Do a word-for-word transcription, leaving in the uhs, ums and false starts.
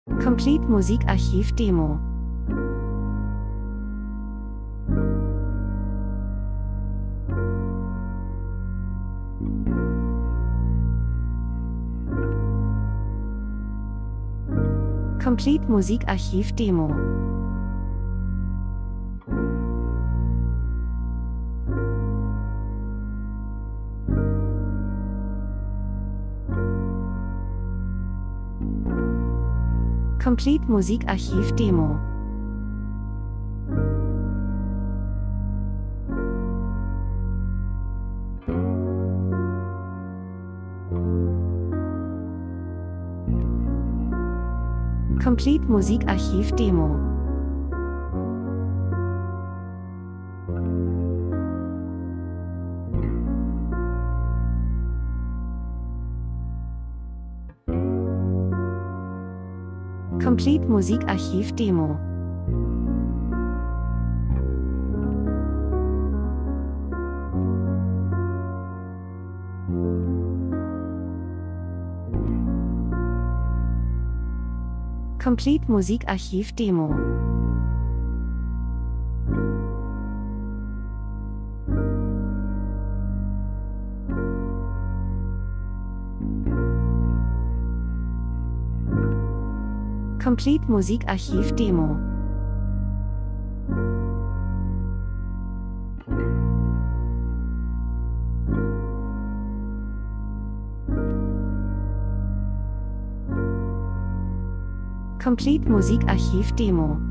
Complete Musikarchiv Demo. Complete Musikarchiv Demo. Complete Musikarchiv Demo. Complete Musikarchiv Demo. Complete Musikarchiv Demo. Complete Musikarchiv Demo. Complete Musikarchiv Demo. Complete Musikarchiv Demo.